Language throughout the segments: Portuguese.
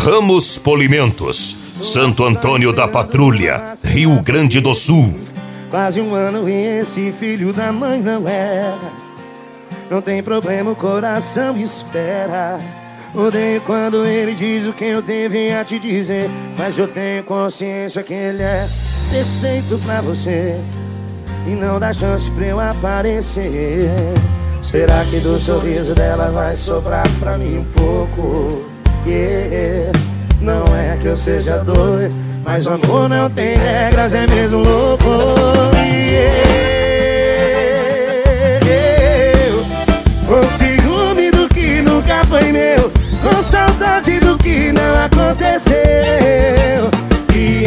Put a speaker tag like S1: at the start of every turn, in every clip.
S1: Ramos Polimentos, Santo Antônio da Patrulha, Rio Grande do Sul.
S2: Quase um ano e esse filho da mãe não era. Não tem problema, o coração espera. Odeio quando ele diz o que eu devia te dizer, mas eu tenho consciência que ele é perfeito pra você e não dá chance pra eu aparecer. Será que do sorriso dela vai sobrar pra mim um pouco? Yeah. Não é que eu seja doido, mas o amor não tem regras, é mesmo louco. Com ciúme do que nunca foi meu, com saudade do que não aconteceu. E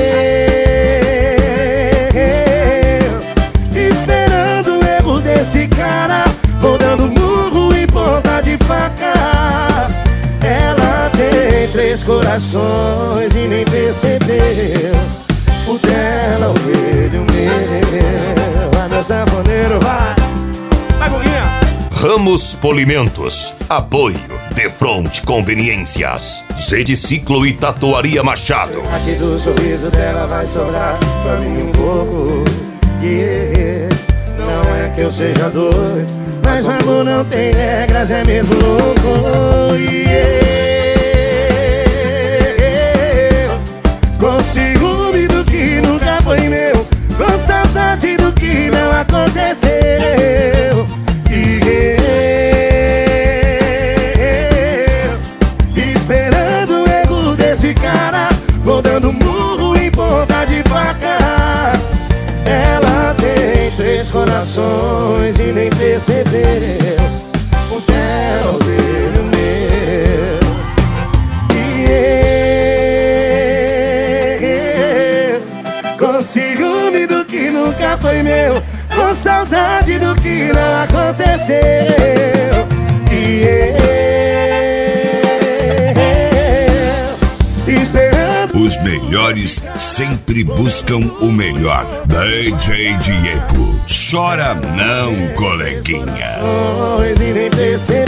S2: eu, esperando o erro desse cara, vou dando murro em ponta de faca. Ela tem 3 corações e nem percebeu. O dela, o dele, o meu. Vai, meu sanfoneiro, vai! Vai, Guguinha!
S1: Ramos Polimentos, apoio Defront Conveniências, Zed Ciclo e Tatuaria Machado.
S2: Aqui do sorriso dela vai sobrar pra mim um pouco. Yeah. Não é que eu seja doido, mas o amor não tem regras, é mesmo louco. Yeah. Com ciúme do que nunca foi meu, com saudade do que não aconteceu. E eu, esperando o erro desse cara, vou dando murro em ponta de faca. Ela tem 3 corações e nem percebeu. O dela, o dele, o meu. Com ciúme do que nunca foi meu, com saudade do que não aconteceu. E eu, esperando.
S3: Os melhores sempre buscam o melhor. DJ Diego, chora não, coleguinha.
S2: E nem percebeu.